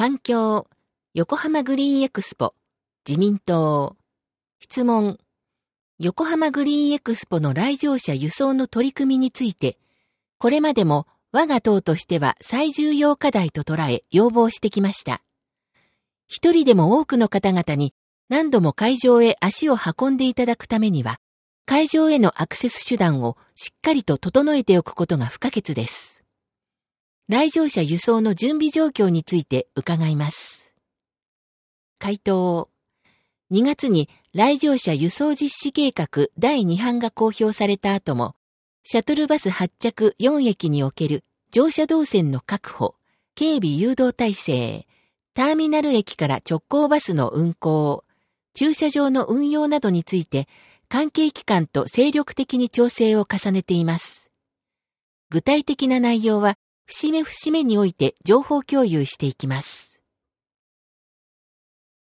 環境、横浜グリーンエクスポ、自民党。質問。横浜グリーンエクスポの来場者輸送の取り組みについて、これまでも我が党としては最重要課題と捉え要望してきました。一人でも多くの方々に何度も会場へ足を運んでいただくためには、会場へのアクセス手段をしっかりと整えておくことが不可欠です。来場者輸送の準備状況について伺います。回答。2月に来場者輸送実施計画第2版が公表された後も、シャトルバス発着4駅における乗車動線の確保、警備誘導体制、ターミナル駅から直行バスの運行、駐車場の運用などについて、関係機関と精力的に調整を重ねています。具体的な内容は、節目節目において情報共有していきます。